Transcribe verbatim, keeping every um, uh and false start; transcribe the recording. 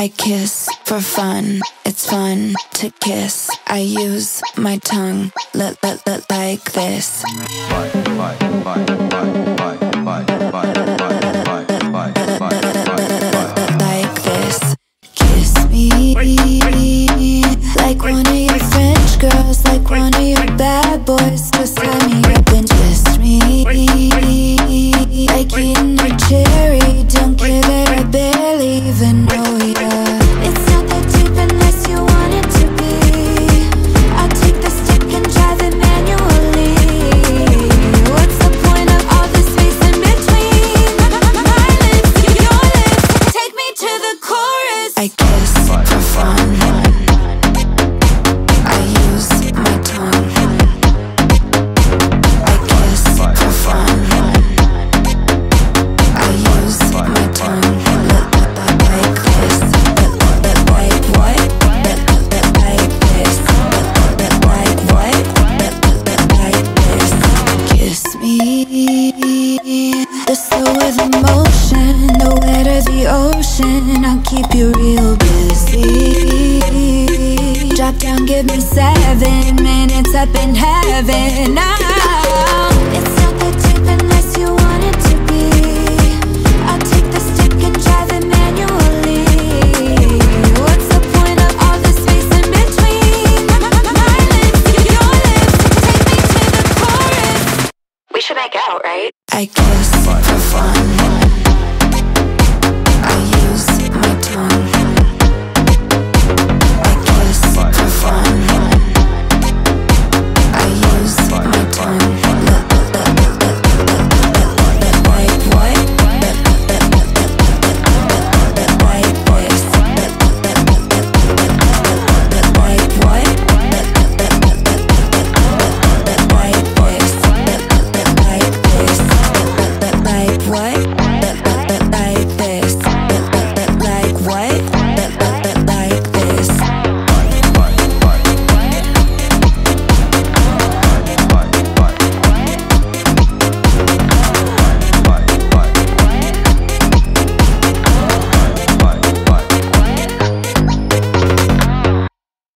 I kiss for fun, it's fun to kiss. I use my tongue, let let let like this. Like this. Kiss me like one of your French girls, like one of your bad boys. Just let me up and twist me like eating a cherry. Don't care that I barely even know ya. It's not that deep unless you want it to be. I'll take the stick and drive it manually. What's the point of all the space in between my lips, your lips? Take me to the chorus. I kiss for fun, I use my tongue. I kiss for fun, I use my tongue. Like this, like what? Like this, like what? Like this. Kiss me, the slower the motion, the wetter the ocean. I'll keep you real busy. Drop down, give me seven minutes up in heaven now. It's not that deep unless you want it to be. I'll take the stick and drive it manually. What's the point of all the space in between my lips, your lips? Take me to the chorus. We should make out, right? I kiss for fun,